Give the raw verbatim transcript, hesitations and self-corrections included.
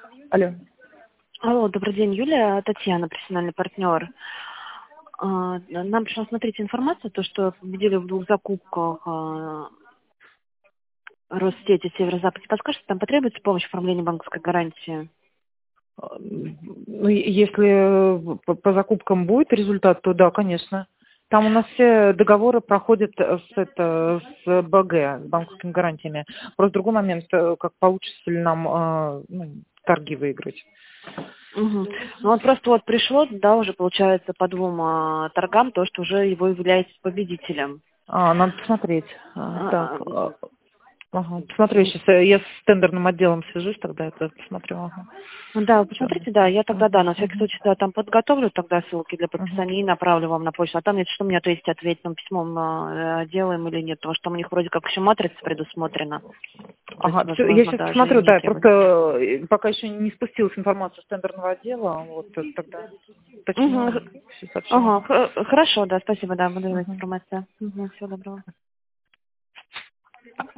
Алло. Алло, добрый день, Юлия, Татьяна, профессиональный партнер. А, Нам пришла, смотрите, информация, то, что победили в двух закупках а, Россети Северо-Запад. Подскажите, там потребуется помощь в оформлении банковской гарантии? А, Ну, и- если по, по закупкам будет результат, то да, конечно. Там у нас все договоры проходят с, это, с БГ, с банковскими гарантиями. Просто другой момент, э, как получится ли нам э, ну, торги выиграть. Угу. Ну вот просто вот пришло, да, уже получается по двум а, торгам, то, что уже его является победителем. А, надо посмотреть. А, так, А, а, ага, посмотрю сейчас. Я с тендерным отделом свяжусь, тогда это посмотрю. Ага. Ну да, вы Что у нас посмотрите, да, там? я тогда, да, Ага, на всякий ага, случай, да, там подготовлю тогда ссылки для ага. подписания и направлю вам на почту. А там, если что, мне ответите, ответить письмом а, э, делаем или нет, потому что там у них вроде как еще матрица предусмотрена. То есть, Ага, все, я возможно, сейчас даже и посмотрю, не да, требуется. просто э, пока еще не спустилась информация с тендерного отдела, вот э, тогда Угу. уточню, все сообщу. Ага, Ага. х- хорошо, да, спасибо, да, буду давать Ага. информацию. Угу, всего доброго.